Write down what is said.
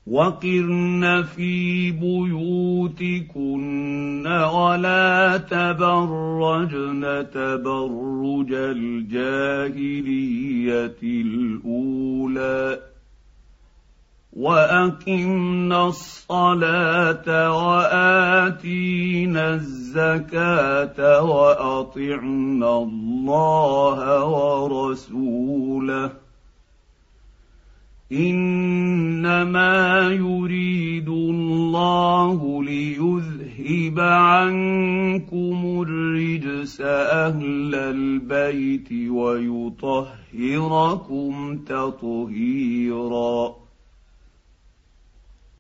وقرن في بيوتكن ولا تبرجن تبرج الجاهلية الأولى وأقمنا الصلاة وآتينا الزكاة وأطعنا الله ورسوله إنما يريد الله ليذهب عنكم الرجس أهل البيت ويطهركم تطهيرا.